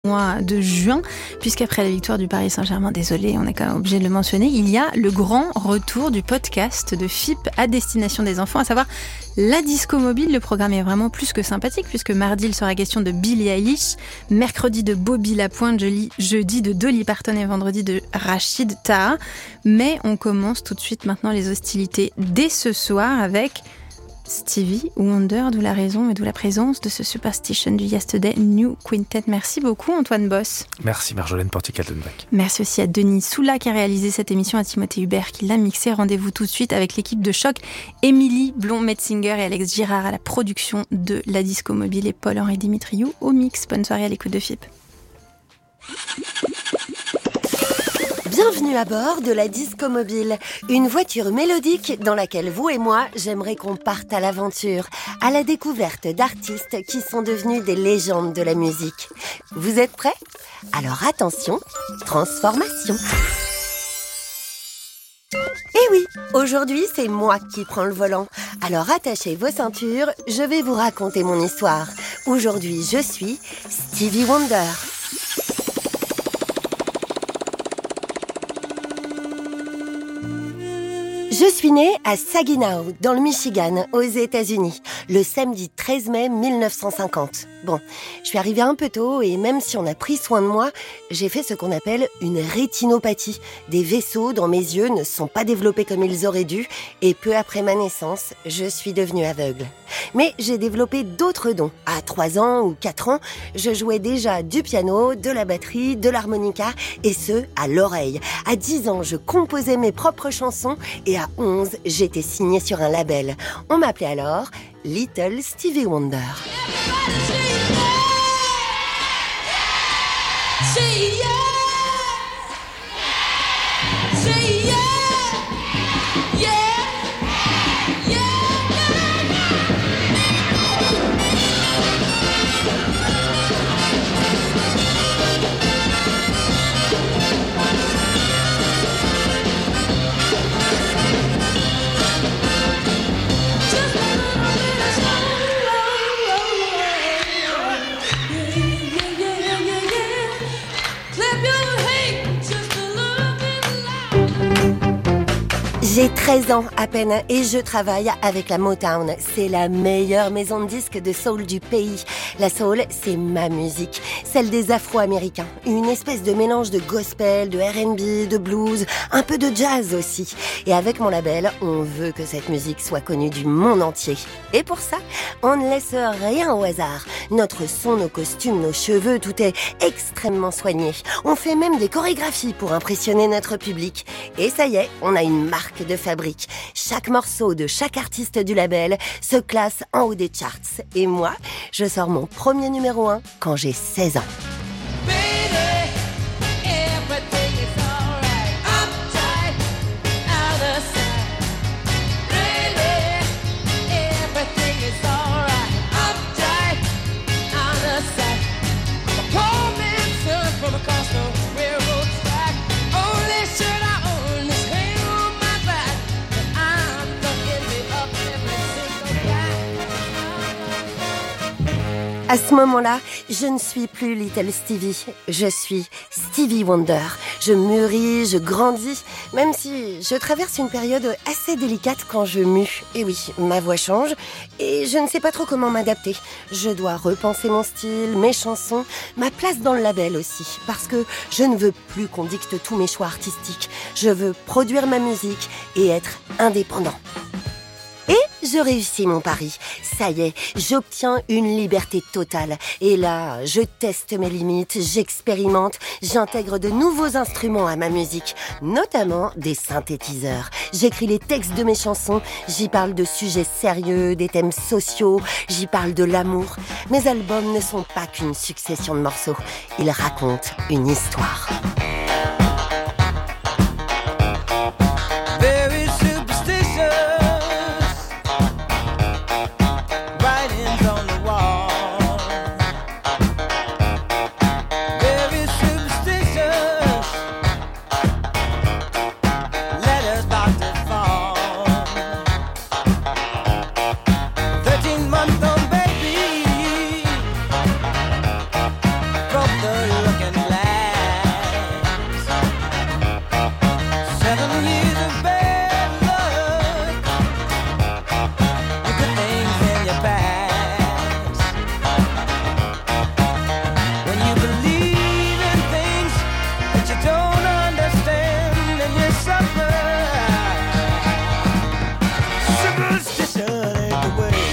mois de juin, puisqu'après la victoire du Paris Saint-Germain, désolé, on est quand même obligé de le mentionner, il y a le grand retour du podcast de FIP à destination des enfants, à savoir la disco mobile. Le programme est vraiment plus que sympathique, puisque mardi, il sera question de Billie Eilish, mercredi de Bobby Lapointe, jeudi de Dolly Parton et vendredi de Rachid Taha. Mais on commence tout de suite maintenant les hostilités dès ce soir avec Stevie Wonder, d'où la raison et d'où la présence de ce Superstition du Yesterday New Quintet. Merci beaucoup Antoine Boss. Merci Marjolaine Portier-Kaltenbach. Merci aussi à Denis Soula qui a réalisé cette émission, à Timothée Hubert qui l'a mixée. Rendez-vous tout de suite avec l'équipe de Choc, Émilie Blond-Metzinger et Alex Girard à la production de la Disco Mobile et Paul-Henri Dimitriou au mix. Bonne soirée à l'écoute de FIP. Bienvenue à bord de la Disco Mobile, une voiture mélodique dans laquelle vous et moi, j'aimerais qu'on parte à l'aventure, à la découverte d'artistes qui sont devenus des légendes de la musique. Vous êtes prêts ? Alors attention, transformation. Eh oui, aujourd'hui c'est moi qui prends le volant. Alors attachez vos ceintures, je vais vous raconter mon histoire. Aujourd'hui je suis Stevie Wonder. Je suis née à Saginaw, dans le Michigan, aux États-Unis, le samedi 13 mai 1950. Bon, je suis arrivée un peu tôt et même si on a pris soin de moi, j'ai fait ce qu'on appelle une rétinopathie. Des vaisseaux dans mes yeux ne sont pas développés comme ils auraient dû et peu après ma naissance, je suis devenue aveugle. Mais j'ai développé d'autres dons. À 3 ans ou 4 ans, je jouais déjà du piano, de la batterie, de l'harmonica et ce, à l'oreille. À 10 ans, je composais mes propres chansons et à 11, j'étais signée sur un label. On m'appelait alors Little Stevie Wonder. J'ai 13 ans à peine et je travaille avec la Motown. C'est la meilleure maison de disques de soul du pays. La soul, c'est ma musique, celle des Afro-Américains. Une espèce de mélange de gospel, de R&B, de blues, un peu de jazz aussi. Et avec mon label, on veut que cette musique soit connue du monde entier. Et pour ça, on ne laisse rien au hasard. Notre son, nos costumes, nos cheveux, tout est extrêmement soigné. On fait même des chorégraphies pour impressionner notre public. Et ça y est, on a une marque de fabrique. Chaque morceau de chaque artiste du label se classe en haut des charts. Et moi, je sors mon premier numéro 1 quand j'ai 16 ans. À ce moment-là, je ne suis plus Little Stevie, je suis Stevie Wonder. Je mûris, je grandis, même si je traverse une période assez délicate quand je mue. Et oui, ma voix change et je ne sais pas trop comment m'adapter. Je dois repenser mon style, mes chansons, ma place dans le label aussi, parce que je ne veux plus qu'on dicte tous mes choix artistiques. Je veux produire ma musique et être indépendant. Et je réussis mon pari. Ça y est, j'obtiens une liberté totale. Et là, je teste mes limites, j'expérimente, j'intègre de nouveaux instruments à ma musique, notamment des synthétiseurs. J'écris les textes de mes chansons, j'y parle de sujets sérieux, des thèmes sociaux, j'y parle de l'amour. Mes albums ne sont pas qu'une succession de morceaux, ils racontent une histoire. The looking glass. 7 years of bad luck, the good things in your past. When you believe in things that you don't understand and you suffer, superstition ain't the way.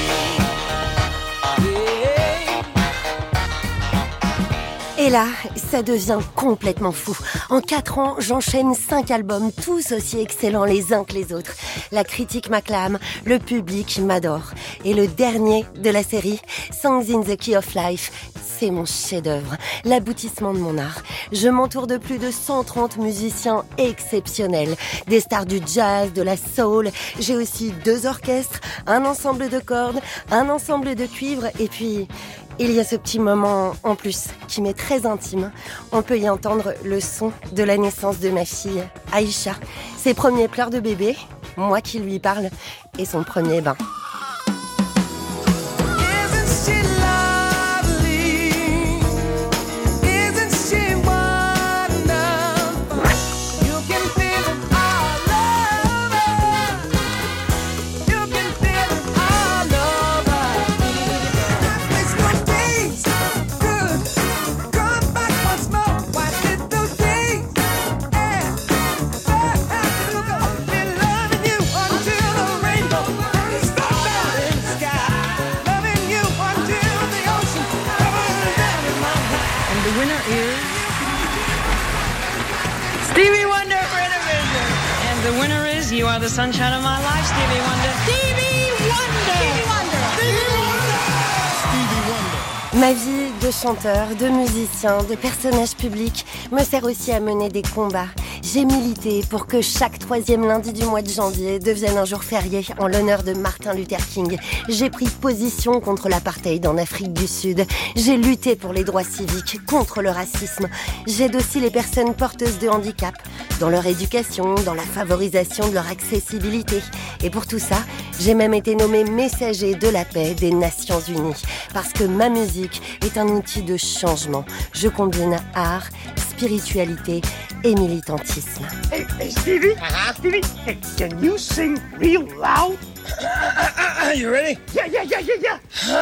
Et là, ça devient complètement fou. En 4 ans, j'enchaîne 5 albums, tous aussi excellents les uns que les autres. La critique m'acclame, le public m'adore. Et le dernier de la série, Songs in the Key of Life, c'est mon chef-d'œuvre, l'aboutissement de mon art. Je m'entoure de plus de 130 musiciens exceptionnels, des stars du jazz, de la soul. J'ai aussi 2 orchestres, un ensemble de cordes, un ensemble de cuivres et puis... il y a ce petit moment en plus qui m'est très intime. On peut y entendre le son de la naissance de ma fille, Aïcha. Ses premiers pleurs de bébé, moi qui lui parle, et son premier bain. Stevie Wonder for Intervision. And the winner is You Are the Sunshine of My Life, Stevie Wonder. Stevie Wonder! Stevie Wonder! Stevie Wonder! Ma vie de chanteur, de musicien, de personnage public me sert aussi à mener des combats. J'ai milité pour que chaque 3e lundi du mois de janvier devienne un jour férié en l'honneur de Martin Luther King. J'ai pris position contre l'apartheid en Afrique du Sud. J'ai lutté pour les droits civiques, contre le racisme. J'aide aussi les personnes porteuses de handicap, dans leur éducation, dans la favorisation de leur accessibilité. Et pour tout ça, j'ai même été nommé messager de la paix des Nations Unies. Parce que ma musique est un outil de changement. Je combine art, spiritualité et militantisme. Hey, Stevie? Stevie, can you sing real loud? You ready? Yeah.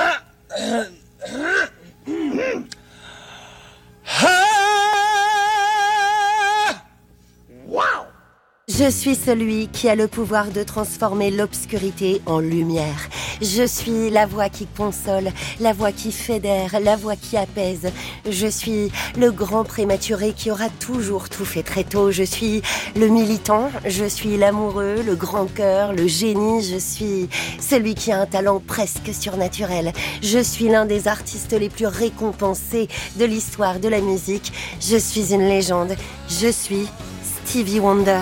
Wow! Je suis celui qui a le pouvoir de transformer l'obscurité en lumière. Je suis la voix qui console, la voix qui fédère, la voix qui apaise. Je suis le grand prématuré qui aura toujours tout fait très tôt. Je suis le militant, je suis l'amoureux, le grand cœur, le génie. Je suis celui qui a un talent presque surnaturel. Je suis l'un des artistes les plus récompensés de l'histoire de la musique. Je suis une légende. Je suis Stevie Wonder.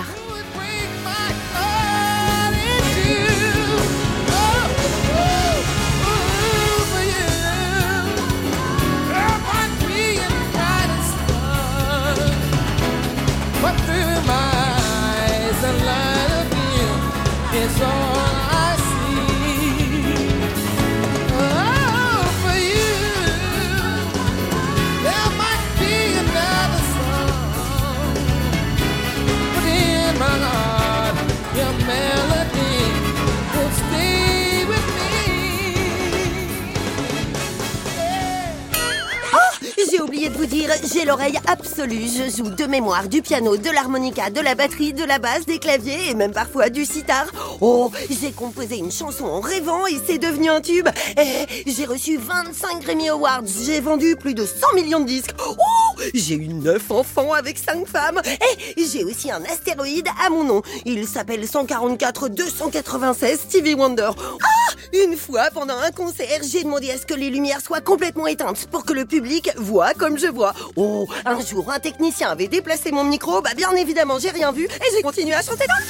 J'ai oublié de vous dire, j'ai l'oreille absolue. Je joue de mémoire du piano, de l'harmonica, de la batterie, de la basse, des claviers et même parfois du sitar. Oh, j'ai composé une chanson en rêvant et c'est devenu un tube. Et j'ai reçu 25 Grammy Awards. J'ai vendu plus de 100 millions de disques. Oh, j'ai eu 9 enfants avec 5 femmes. Et j'ai aussi un astéroïde à mon nom. Il s'appelle 144 296 Stevie Wonder. Une fois, pendant un concert, j'ai demandé à ce que les lumières soient complètement éteintes pour que le public voit comme je vois. Oh, un jour, un technicien avait déplacé mon micro. Bien évidemment, j'ai rien vu et j'ai continué à chanter dans le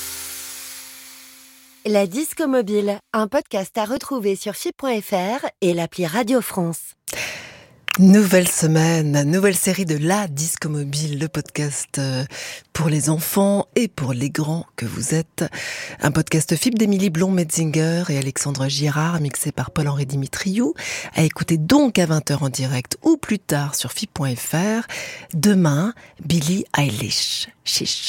vide. La Disco Mobile, un podcast à retrouver sur FIP.fr et l'appli Radio France. Nouvelle semaine, nouvelle série de La Disco Mobile, le podcast pour les enfants et pour les grands que vous êtes. Un podcast FIP d'Émilie Blond-Metzinger et Alexandre Girard, mixé par Paul-Henri Dimitriou, à écouter donc à 20h en direct ou plus tard sur FIP.fr. Demain, Billie Eilish. Chiche.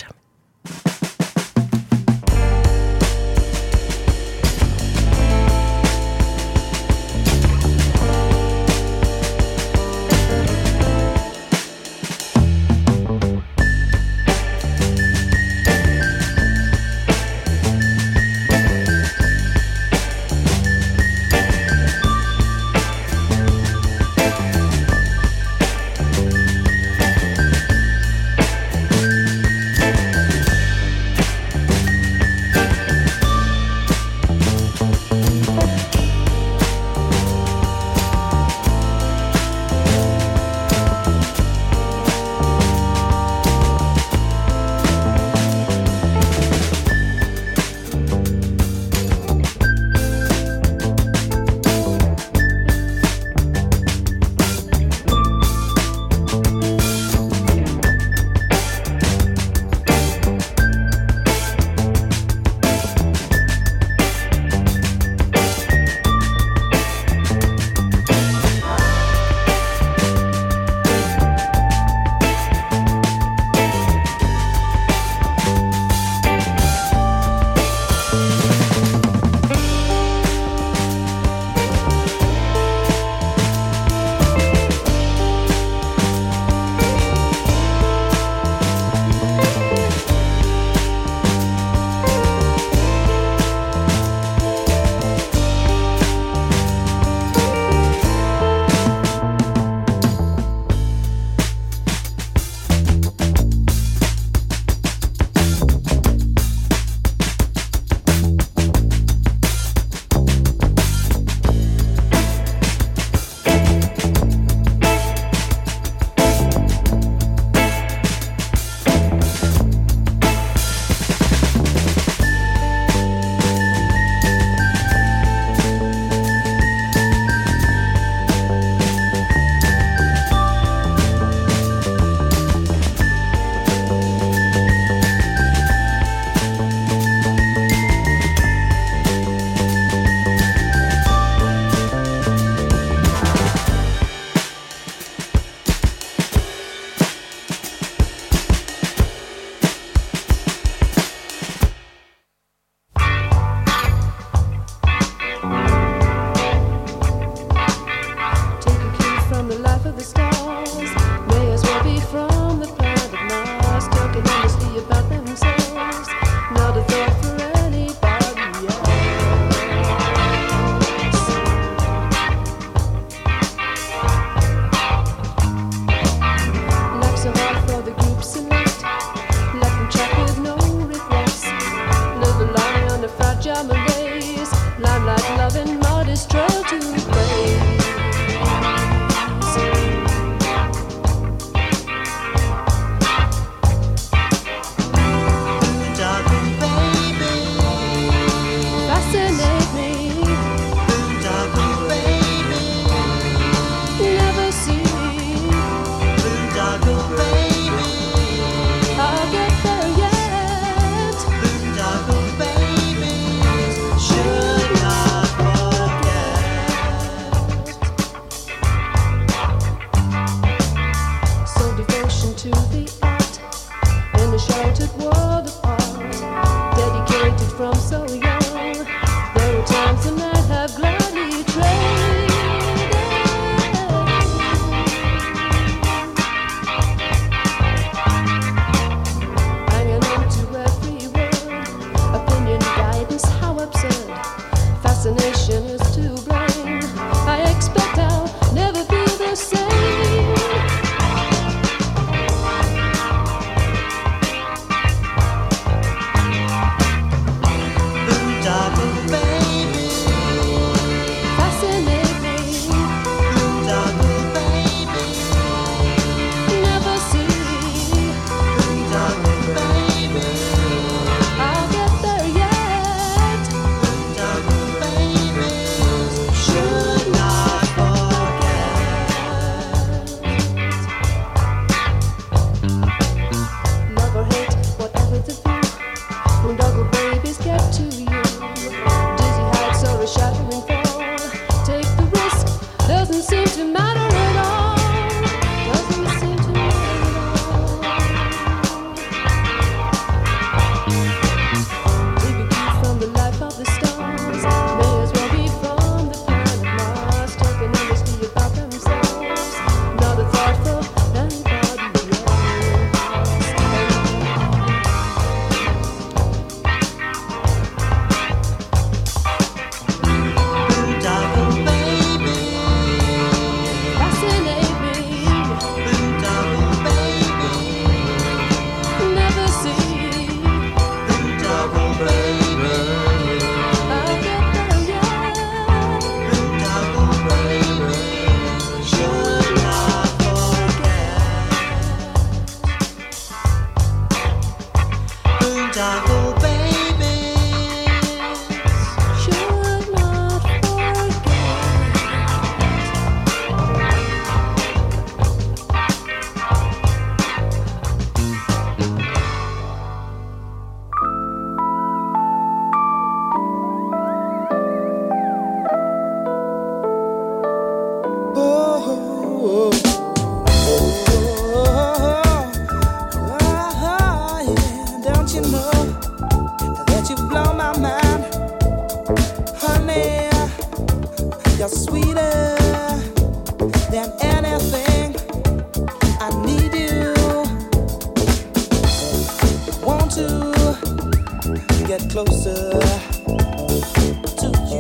get closer to you.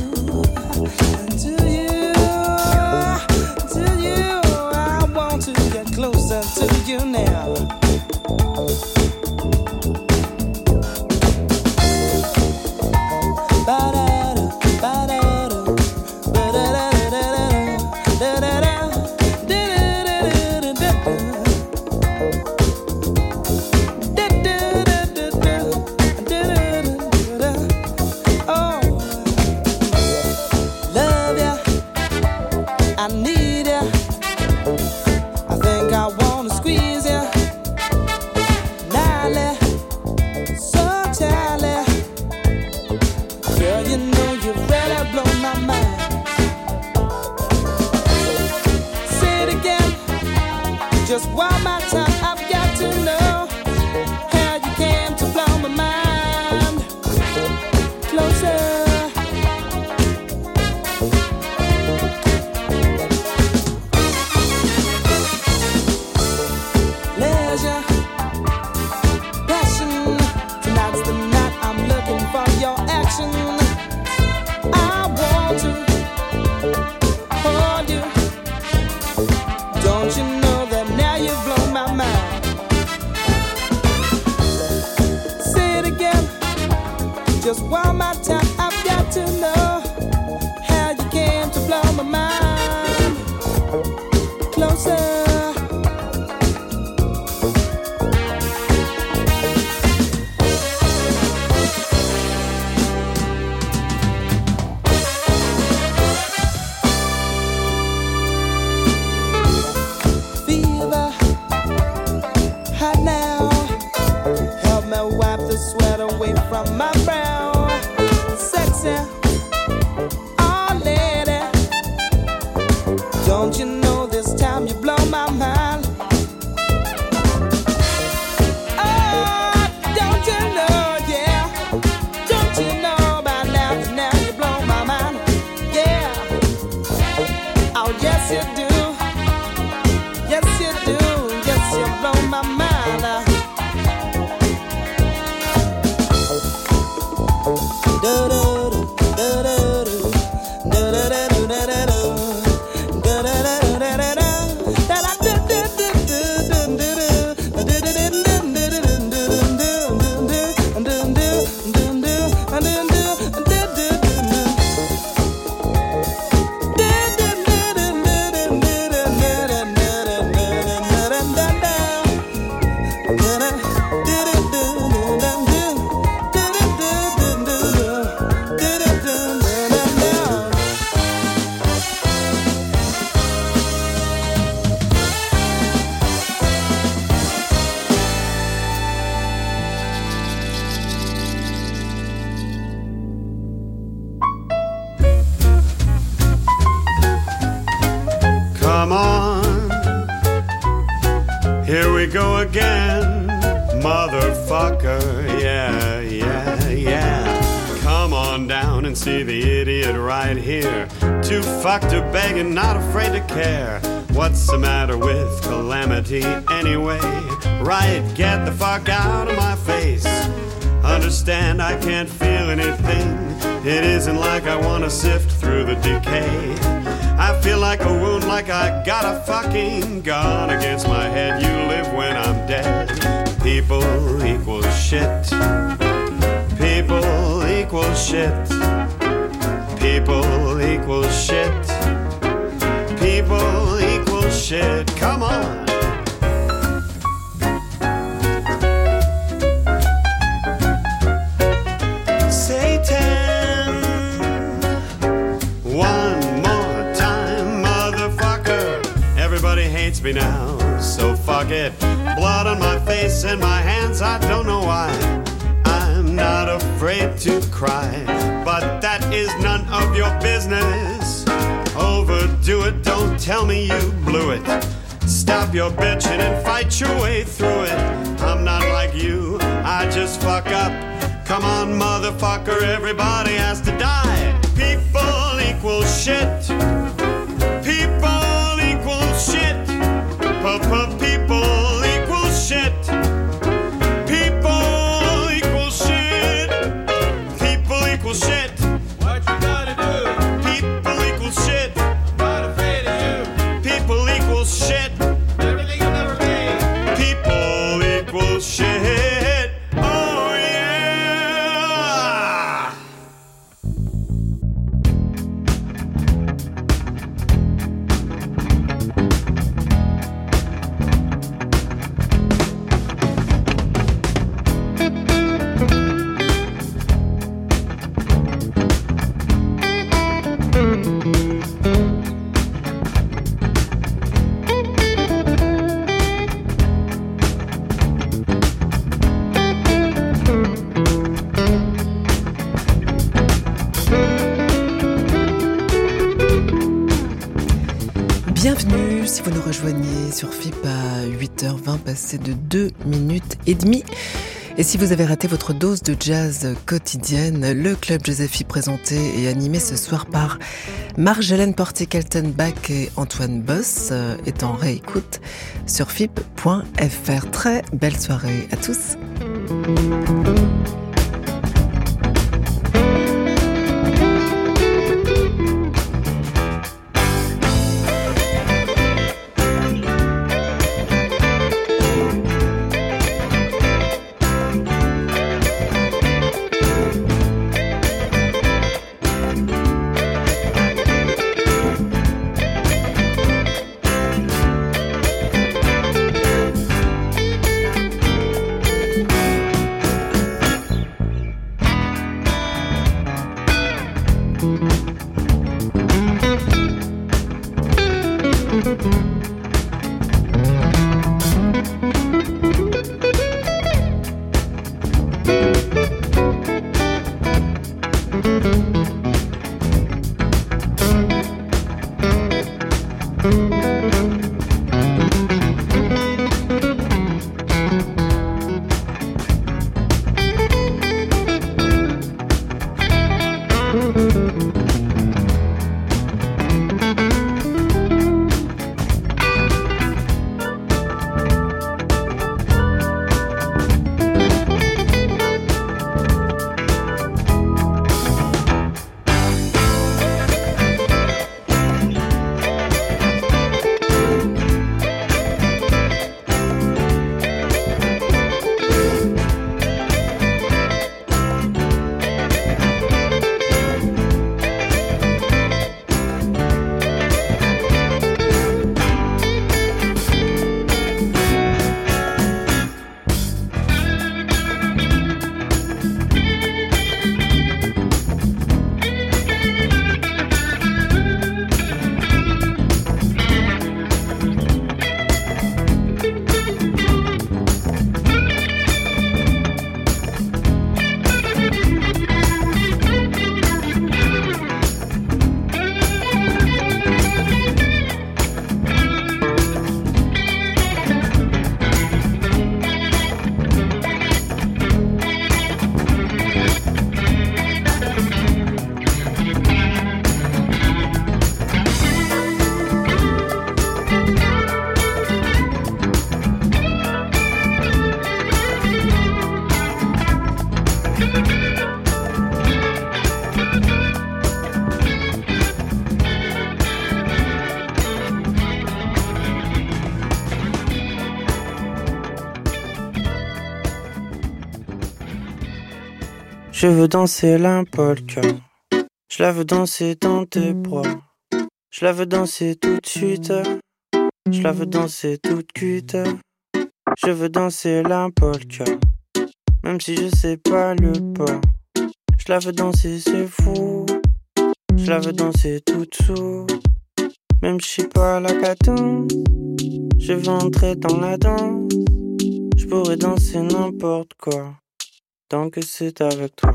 I want to get closer to you now. Just one more time, I've got to know how you came to blow my mind closer. Leisure, passion, tonight's the night I'm looking for your action. I want to hold you. Don't you know? Now you've blown my mind. Say it again, just one more time. I've got to know how you came to blow my mind closer. Sweat away from my brow. Sexy, oh lady, don't you know this time you blow my mind? Oh, don't you know, yeah, don't you know by now, now you blow my mind, yeah. Oh yes you do, yes you do, yes you blow my mind. Come on, here we go again, motherfucker, yeah, yeah, yeah. Come on down and see the idiot right here. Too fucked to beg and not afraid to care. What's the matter with calamity anyway? Right, get the fuck out of my face. Understand I can't feel anything. It isn't like I wanna sift through the decay. I feel like a wound, like I got a fucking gun against my head. You live when I'm dead. People equal shit. People equal shit. People equal shit. People equal shit. Come on. Satan. One more time, motherfucker. Everybody hates me now, so fuck it. Blood on my face and my hands, I don't know why. I'm not afraid to cry, but that is none of your business. Overdo it, don't tell me you blew it. Stop your bitching and fight your way through it. I'm not like you, I just fuck up. Come on, motherfucker, everybody has to die. People equal shit. People equal shit. People equal shit. People equal shit. si vous nous rejoignez sur FIP à 8h20, passé de 2 minutes et demie. Et si vous avez raté votre dose de jazz quotidienne, le Club Jazz FIP présenté et animé ce soir par Marjolaine Portier-Kaltenbach et Antoine Boss est en réécoute sur FIP.fr. Très belle soirée à tous. Je veux danser la polka, je la veux danser dans tes bras, je la veux danser tout de suite, je la veux danser toute cuite. Je veux danser la polka, même si je sais pas le pas. Je la veux danser, c'est fou, je la veux danser toute sous, même si je sais pas la cadence. Je veux entrer dans la danse, je pourrais danser n'importe quoi, tant que c'est avec toi.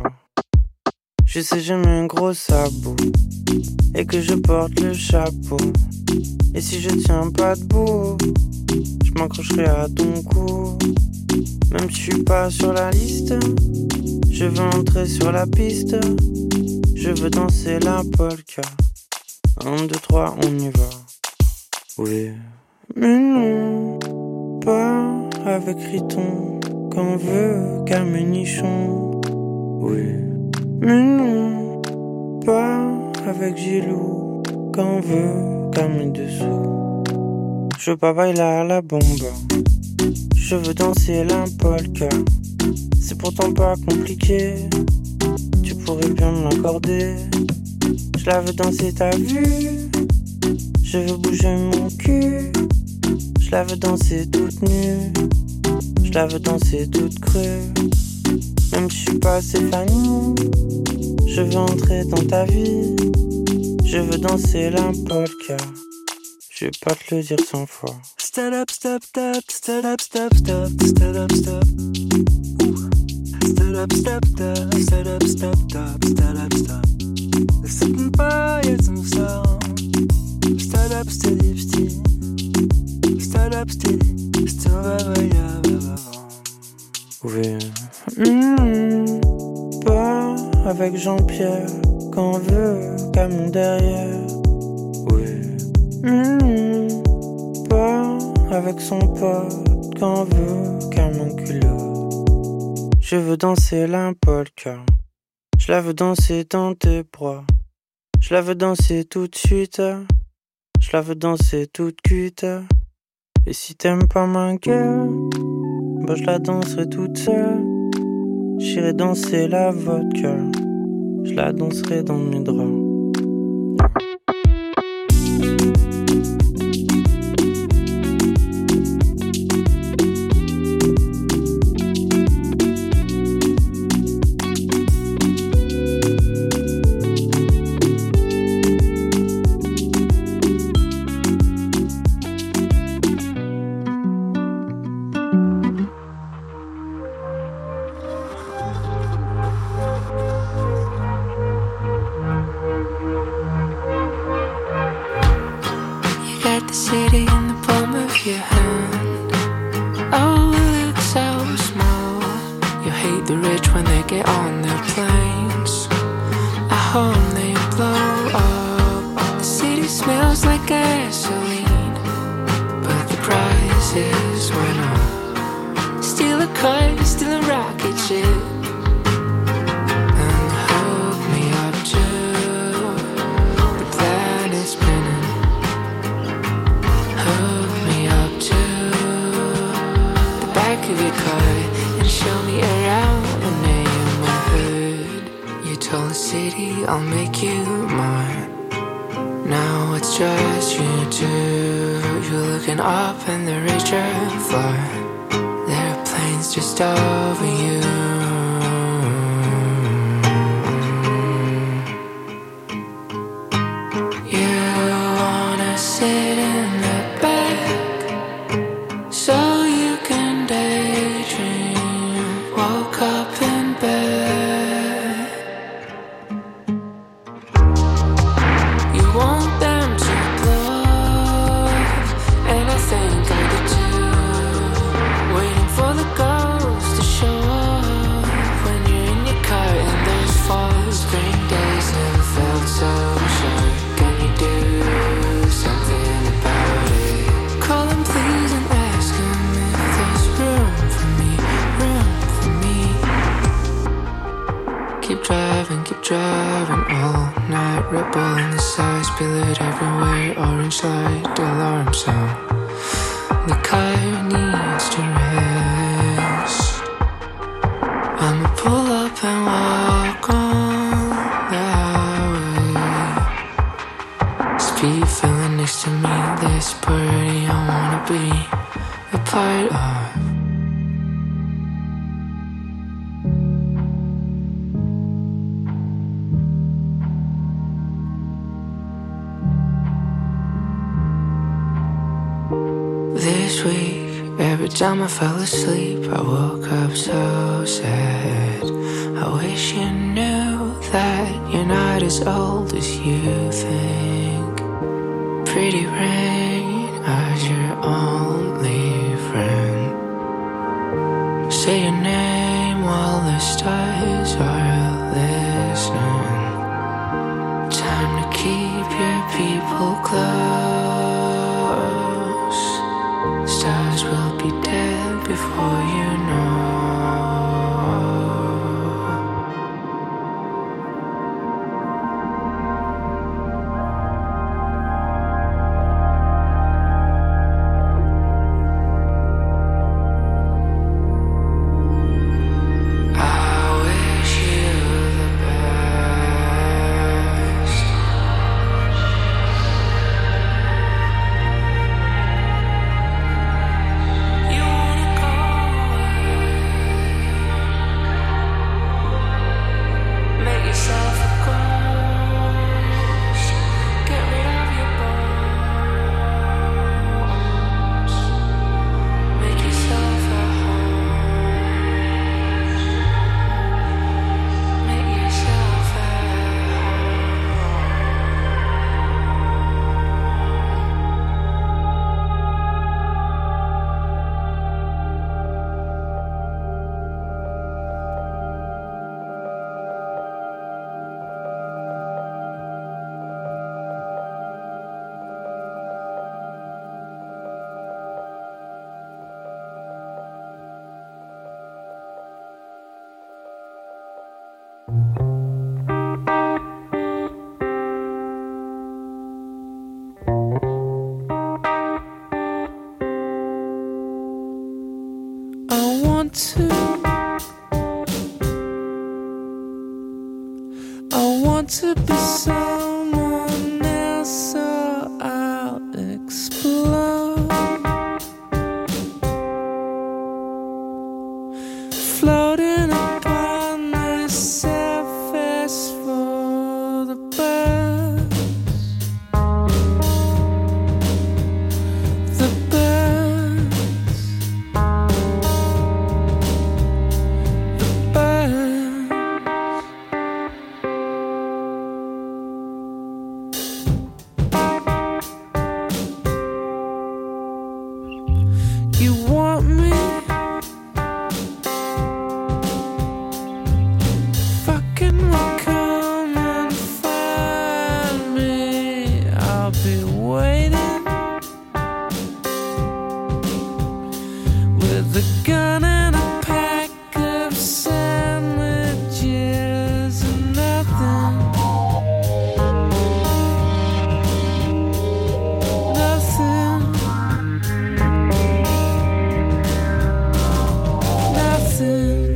Je sais j'ai mis un gros sabot et que je porte le chapeau. Et si je tiens pas debout, je m'accrocherai à ton cou. Même si je suis pas sur la liste, je veux entrer sur la piste. Je veux danser la polka. 1, 2, 3, on y va. Oui, mais non, pas avec Riton, qu'on veut Camenichon. Oui, mais non, pas avec Gilou, qu'on veut Camé dessous. Je veux pas bailer à la bomba, je veux danser la polka. C'est pourtant pas compliqué, tu pourrais bien me l'accorder. Je la veux danser, t'as vu? Je veux bouger mon cul. Je la veux danser toute nue, je la veux danser toute crue. Même si je suis pas Stéphanie, je veux entrer dans ta vie. Je veux danser la polka, je vais pas te le dire 100 fois. Stand up, stop, stop, stand up, stop, stop, stand up, stop. Stand up, stop, stop, stand up, stop, stop, stand up, stop. Det sätter bara ett som sa. Stand up, steady, steady. Shut up, steady. Still oui. Pas avec Jean-Pierre quand on veut qu'à mon derrière. Oui. Pas avec son pote quand on veut qu'à mon culot. Je veux danser la polka. Je la veux danser dans tes bras. Je la veux danser tout de suite. Je la veux danser toute cuite. Et si t'aimes pas ma gueule, bah je la danserai toute seule. J'irai danser la vodka. Je la danserai dans mes draps. Time I fell asleep, I woke up so sad. I wish you knew that you're not as old as you think. Pretty rain as your only friend. Say your name while the stars are listening. Time to keep your people close. Stars will be dead before you know. I want to be someone else, so I'll explode. Floating upon the surface for the birds. The birds. The birds. You want me? Fucking will come and find me. I'll be waiting with a gun and a pack of sandwiches and nothing. Nothing. Nothing.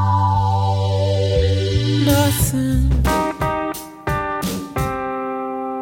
Nothing.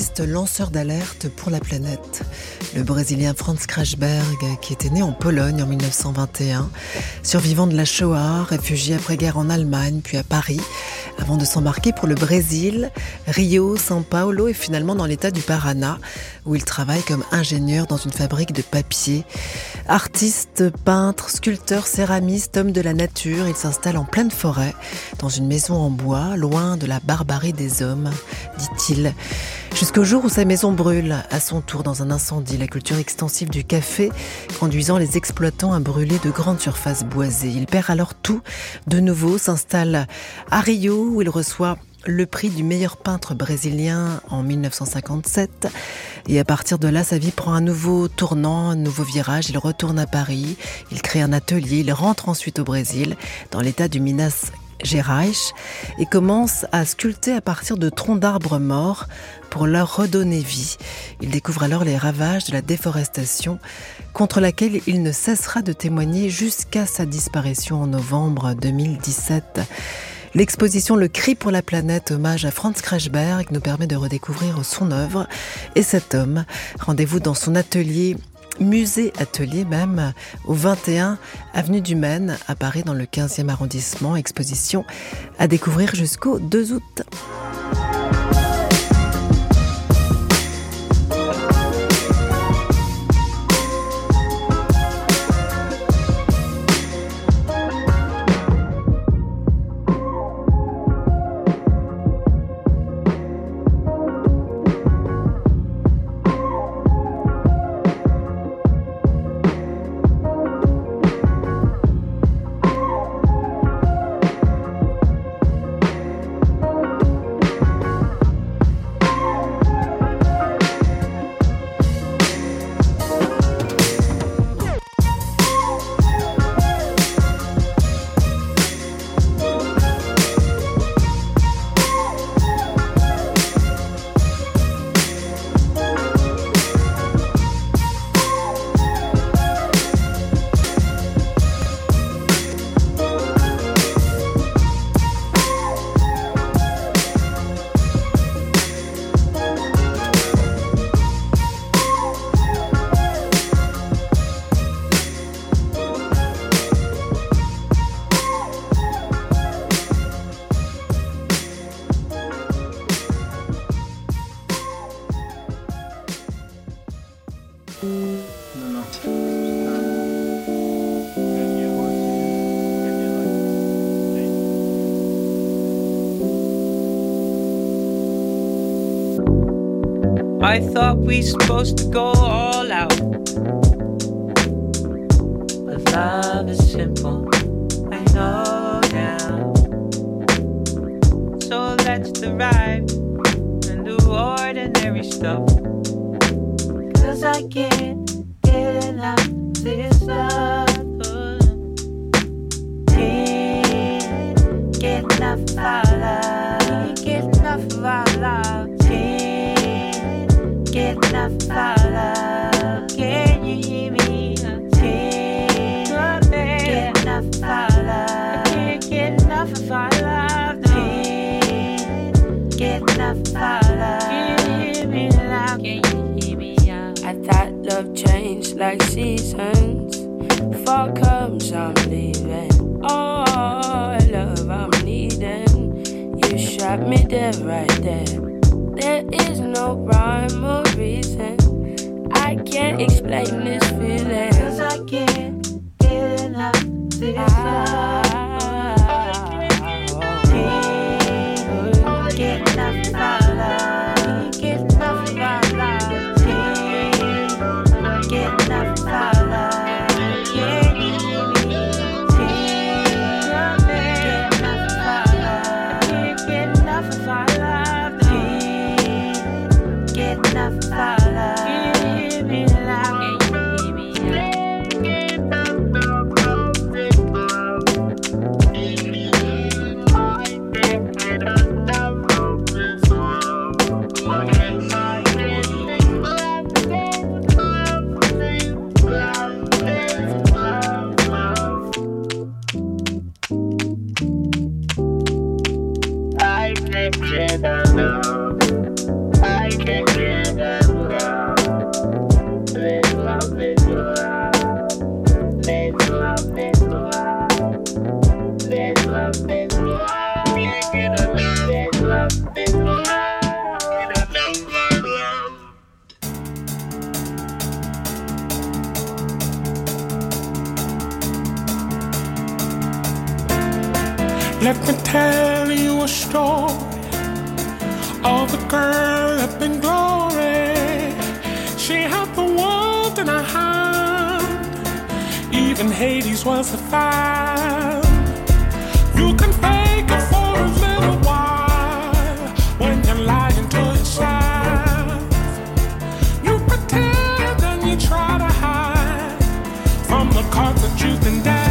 artiste lanceur d'alerte pour la planète. Le Brésilien Franz Krajberg, qui était né en Pologne en 1921, survivant de la Shoah, réfugié après-guerre en Allemagne, puis à Paris, avant de s'embarquer pour le Brésil, Rio, São Paulo et finalement dans l'état du Paraná, où il travaille comme ingénieur dans une fabrique de papier. Artiste, peintre, sculpteur, céramiste, homme de la nature, il s'installe en pleine forêt, dans une maison en bois, loin de la barbarie des hommes, dit-il. Jusqu'au jour où sa maison brûle, à son tour dans un incendie, la culture extensive du café, conduisant les exploitants à brûler de grandes surfaces boisées. Il perd alors tout, de nouveau s'installe à Rio, où il reçoit le prix du meilleur peintre brésilien en 1957. Et à partir de là, sa vie prend un nouveau tournant, un nouveau virage. Il retourne à Paris, il crée un atelier, il rentre ensuite au Brésil, dans l'état du Minas Gerais, et commence à sculpter à partir de troncs d'arbres morts pour leur redonner vie. Il découvre alors les ravages de la déforestation, contre laquelle il ne cessera de témoigner jusqu'à sa disparition en novembre 2017. L'exposition Le Cri pour la planète, hommage à Franz Krajberg, nous permet de redécouvrir son œuvre et cet homme. Rendez-vous dans son atelier, musée-atelier même, au 21 avenue du Maine, à Paris, dans le 15e arrondissement. Exposition à découvrir jusqu'au 2 août. I thought we supposed to go all out, but love is simple, I know now. So let's derive and do ordinary stuff, 'cause I can't get enough this love. Can't get enough of our love. Get enough of our love. Get enough of our love. Can you hear me? Can't get enough of our love. Can't get enough of our love. Can't get enough of our love. Can you hear me now? Can you hear me now? I thought love changed like seasons. Fall comes, I'm leaving. Oh, love, I'm needing. You shot me dead right there. There is no rhyme or reason. I can't explain this feeling, 'cause I can't get enough of this love. Can't get enough of our love. Get enough of our love. Can't get enough of our love. Can't you hear me? Can't get enough of our love. Can't get enough of our love. Get enough of our love. Can you hear me loud? Can you hear me loud? Let me tell you a story of a girl up in glory. She had the world in her hand, even Hades was a fan. You can fake it for a little while when you're lying to yourself. You pretend and you try to hide from the cards that you've been dealt.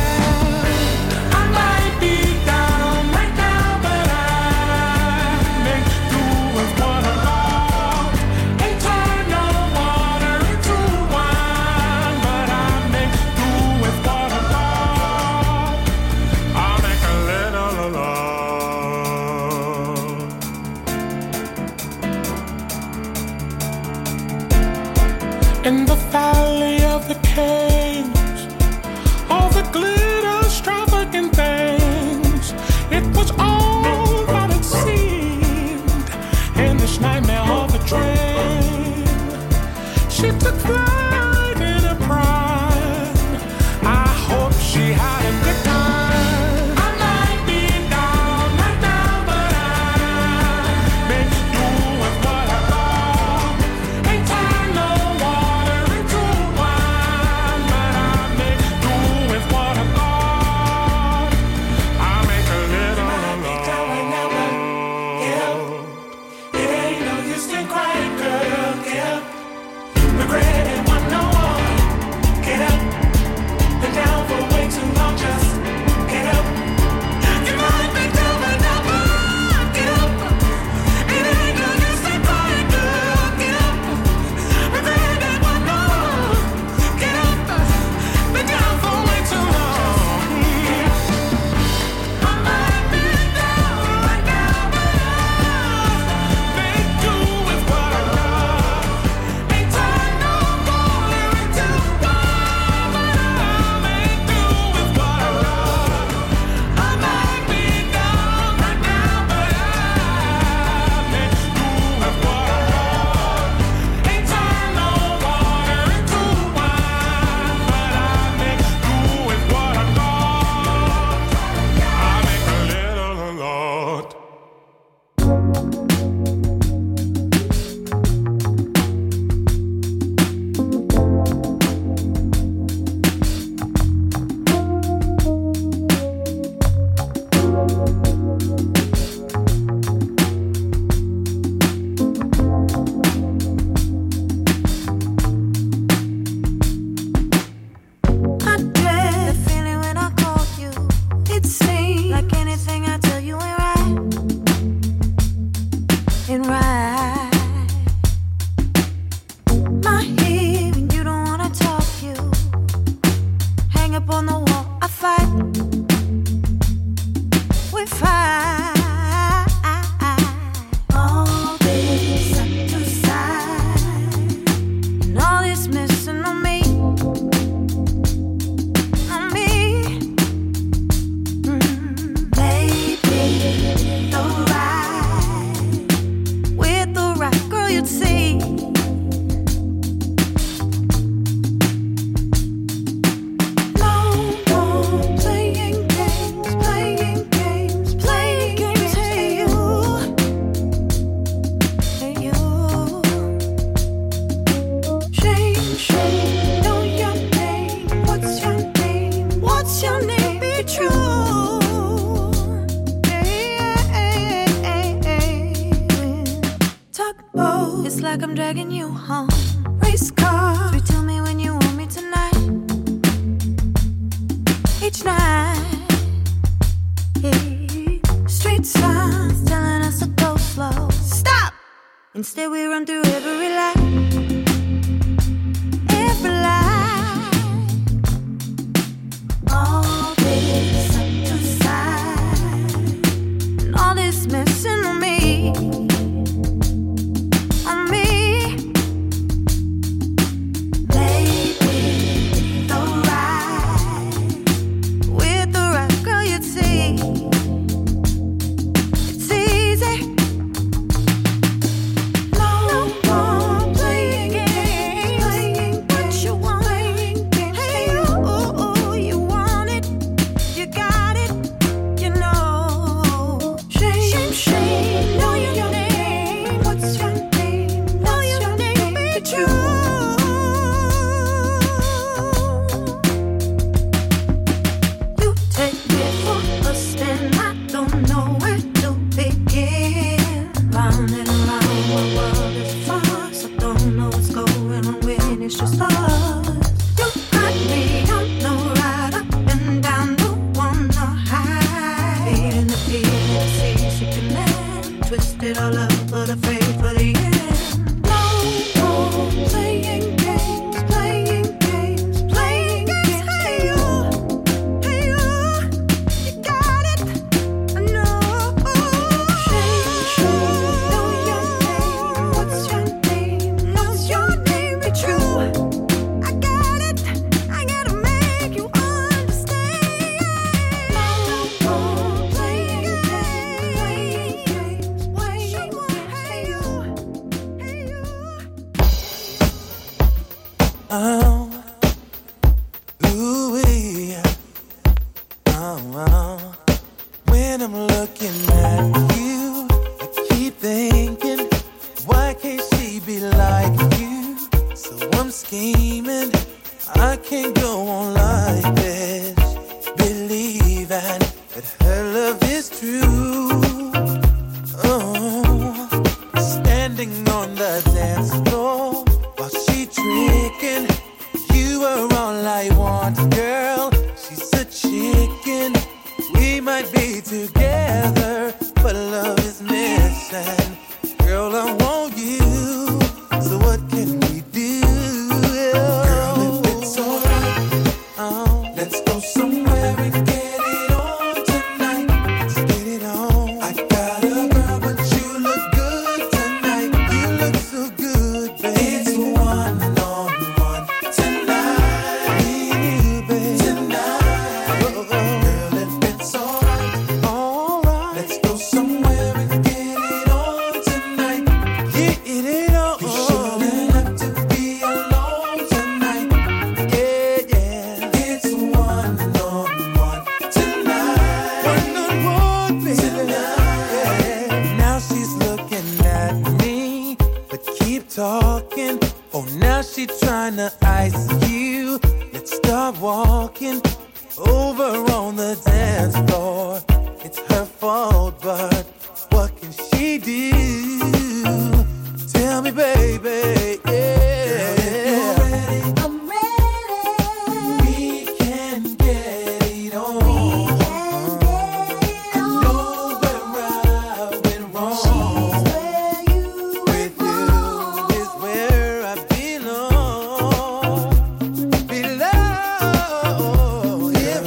In the valley of the kings, all the glitter, extravagant things, it was all that it seemed in this nightmare of a dream. She took flight in a prime. I hope she had a good time. I might be down right now, but I make do with what I got. Ain't time no water into wine, but I make do with what I got. I make a little alone. It ain't no use in crying, girl. Get up, regret it, want no more. Get up, been down for way too long. Just get up. You might be down right now, but get up. It ain't no use in crying, girl. Get up, regret it, want no more. Get up, been down for way too long. I might be down right now, but I make do with what I got. Ain't time no water into wine, but I make do with what I got. I might be down right now, but I make do with what I got. Ain't time no water into wine, but I make do with what I got. I make a little lot. I dread the feeling when I call you. It seems like anything I tell you ain't right. Ain't right. My hearing, you don't wanna talk. You hang up on the wall. I fight. We fight. All this up to side, and all this missing on me. On me. Maybe the right, with the right girl you'd see. No more playing games to you. Shame, know your name. What's your name? What's your name? Be true. Tugboat, it's like I'm dragging you home. Race car, tell me when you want me tonight. Each night, street signs telling us to go slow. Stop! Instead we run through every light. Every light. All this up to side, and all this messing on me. On me. vicious heart. You got me on the ride up and down the one to hide. In the fear, see she can land. Twisted all up, but afraid for the end. No more playing games, playing games, playing games. Hey you, you got it. I know. Know your name. What's your name? What's your name? Be true. I got it. I gotta make you understand. No more playing games, playing games, playing games. Hey you, hey you. Oh, ooh-wee. Oh. When I'm looking at you, I keep thinking, why can't she be like you? So I'm scheming, I can't go on like this, believing that her love is true. Oh, standing on the dance floor while she tricking, you are all I want, girl. She's a chicken. We might be together, but love is missing. Girl, I want you, so what can we do? Girl, if it's alright, let's go somewhere and get it on tonight. Let's get it on. I got a girl, but you look good tonight. You look so good, baby. It's one-on-one tonight. Me and you, baby. Tonight. Girl, if it's alright, let's go somewhere and get it on tonight. Get it on. You shouldn't have to be alone tonight. Yeah. It's one-on-one tonight. One-on-one, baby. Yeah. Now she's looking at me, but keep talking. Oh, now she tryna ice you. Let's start walking over on the dance floor. It's her fault, but what can she do? Tell me, baby. Yeah. Girl, if you're ready, I'm ready. We can get it on. I know where I went wrong. With you is where I belong. If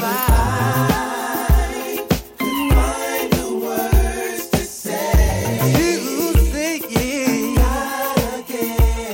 I could find the words to say, you say it.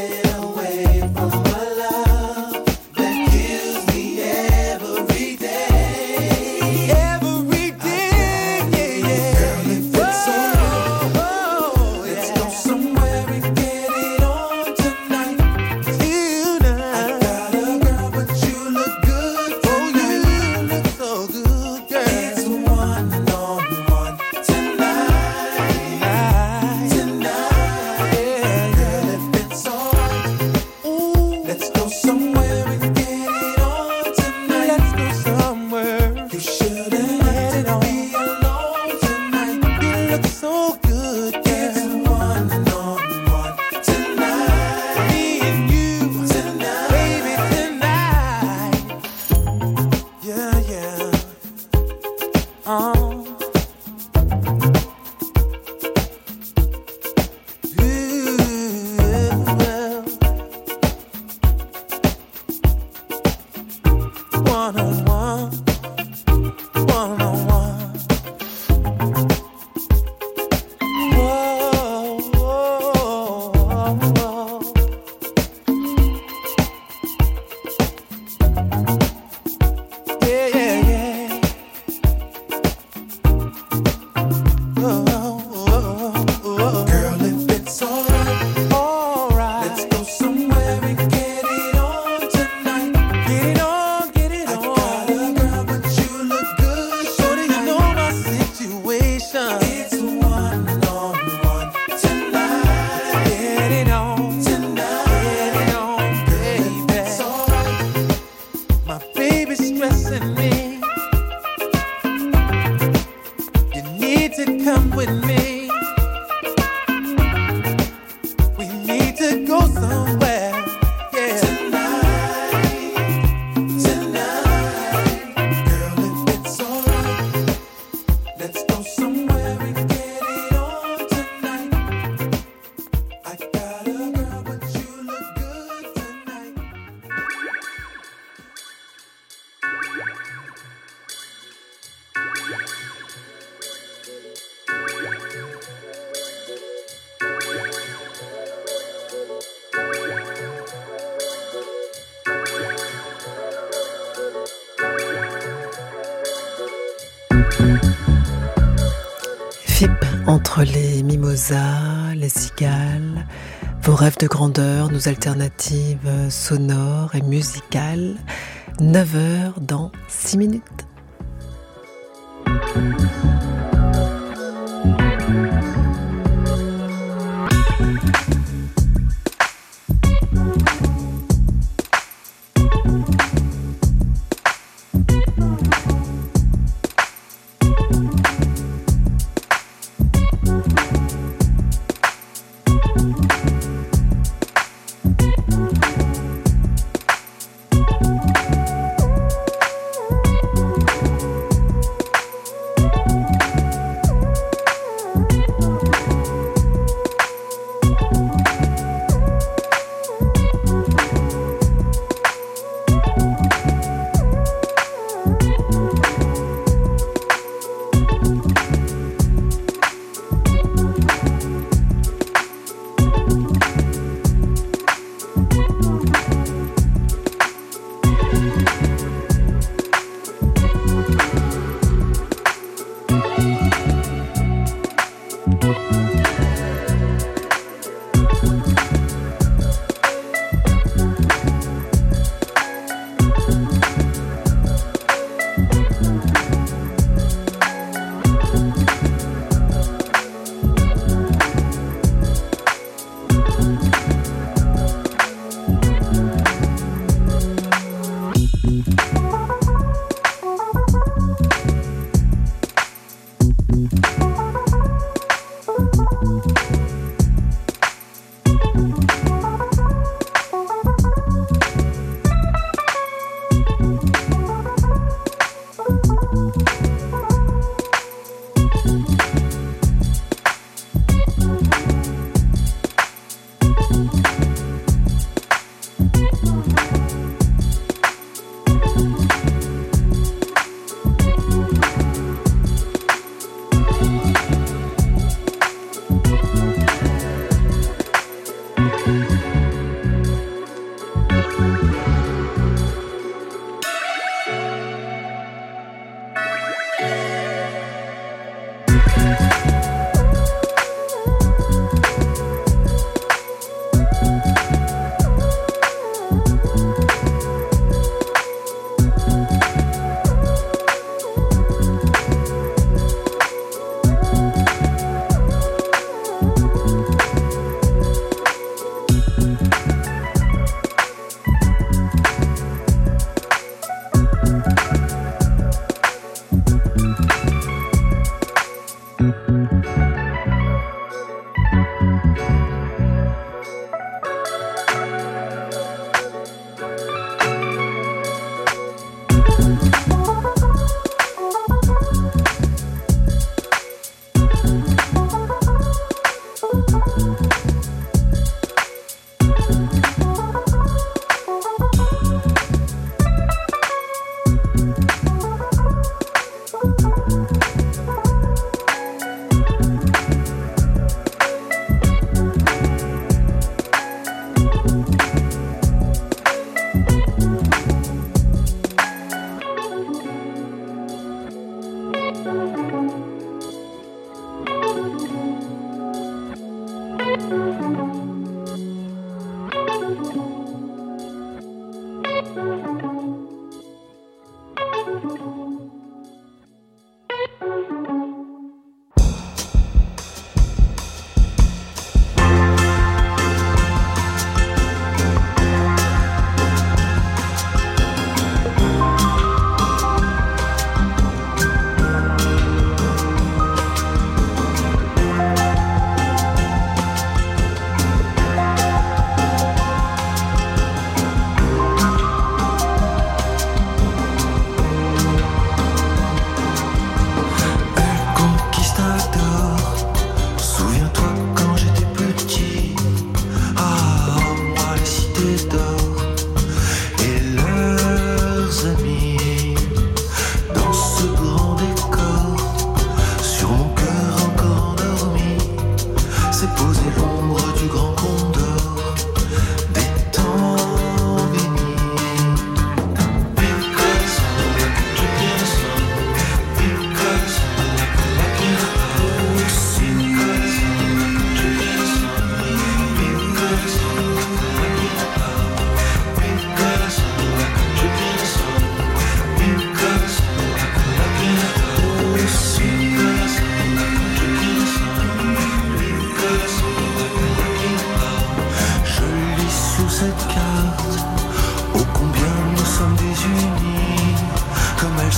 FIP, entre les mimosas, les cigales, vos rêves de grandeur, nos alternatives sonores et musicales. 9h dans 6 minutes.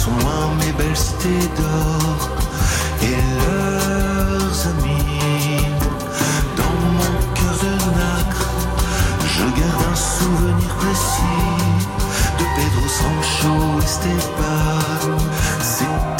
sont loin mes belles cités d'or et leurs amis. Dans mon cœur de nacre, je garde un souvenir précis de Pedro, Sancho, Esteban. C'est